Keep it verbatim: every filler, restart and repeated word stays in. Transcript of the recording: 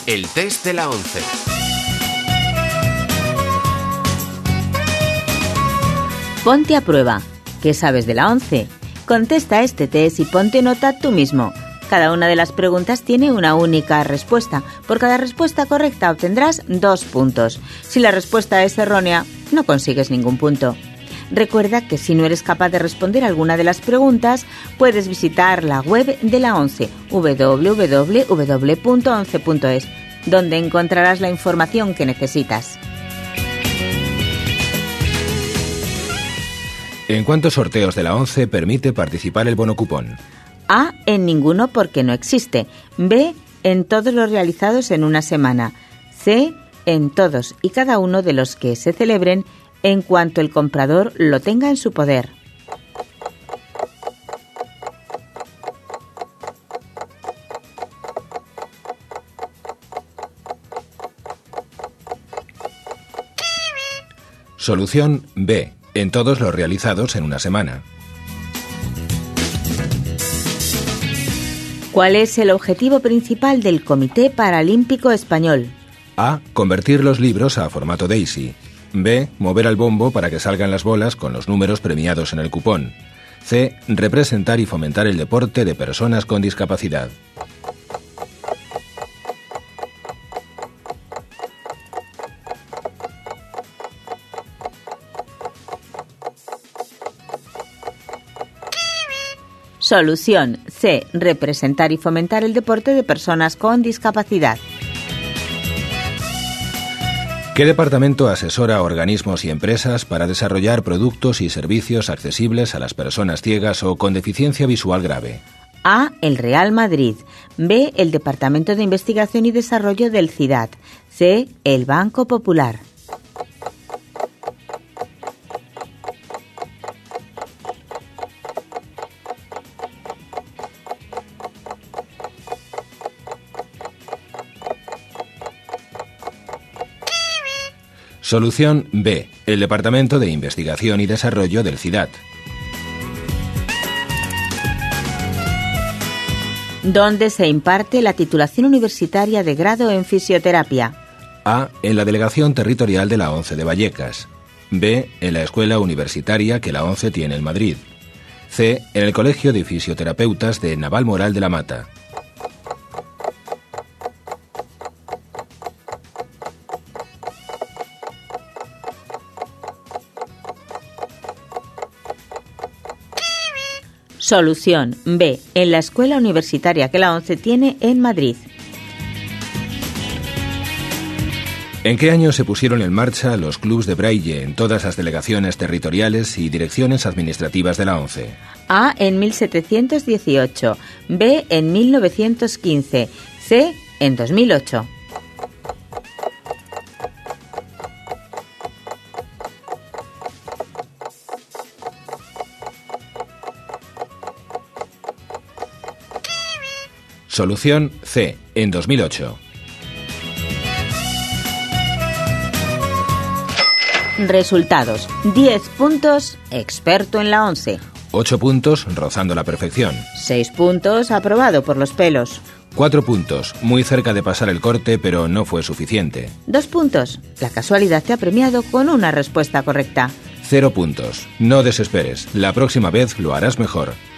El test de la once. Ponte a prueba. ¿Qué sabes de la once? Contesta este test y ponte nota tú mismo. Cada una de las preguntas tiene una única respuesta. Por cada respuesta correcta obtendrás dos puntos. Si la respuesta es errónea, no consigues ningún punto. Recuerda que si no eres capaz de responder alguna de las preguntas, puedes visitar la web de la ONCE, doble u doble u doble u punto once punto es, donde encontrarás la información que necesitas. ¿En cuántos sorteos de la ONCE permite participar el bono cupón? A. En ninguno porque no existe. B. En todos los realizados en una semana. C. En todos y cada uno de los que se celebren en cuanto el comprador lo tenga en su poder. Solución B. En todos los realizados en una semana. ¿Cuál es el objetivo principal del Comité Paralímpico Español? A. Convertir los libros a formato Daisy. B. Mover al bombo para que salgan las bolas con los números premiados en el cupón. C. Representar y fomentar el deporte de personas con discapacidad. Solución C. Representar y fomentar el deporte de personas con discapacidad. ¿Qué departamento asesora a organismos y empresas para desarrollar productos y servicios accesibles a las personas ciegas o con deficiencia visual grave? A. El Real Madrid. B. El Departamento de Investigación y Desarrollo del CIDAD. C. El Banco Popular. Solución B. El Departamento de Investigación y Desarrollo del CIDAD. ¿Dónde se imparte la titulación universitaria de grado en fisioterapia? A. En la Delegación Territorial de la ONCE de Vallecas. B. En la Escuela Universitaria que la ONCE tiene en Madrid. C. En el Colegio de Fisioterapeutas de Navalmoral de la Mata. Solución B. En la Escuela Universitaria que la ONCE tiene en Madrid. ¿En qué año se pusieron en marcha los clubs de braille en todas las delegaciones territoriales y direcciones administrativas de la ONCE? A. En mil setecientos dieciocho. B. En mil novecientos quince. C. En dos mil ocho. Solución C. En dos mil ocho. Resultados. diez puntos, experto en la ONCE. ocho puntos, rozando la perfección. seis puntos, aprobado por los pelos. cuatro puntos, muy cerca de pasar el corte, pero no fue suficiente. dos puntos, la casualidad te ha premiado con una respuesta correcta. cero puntos, no desesperes, la próxima vez lo harás mejor.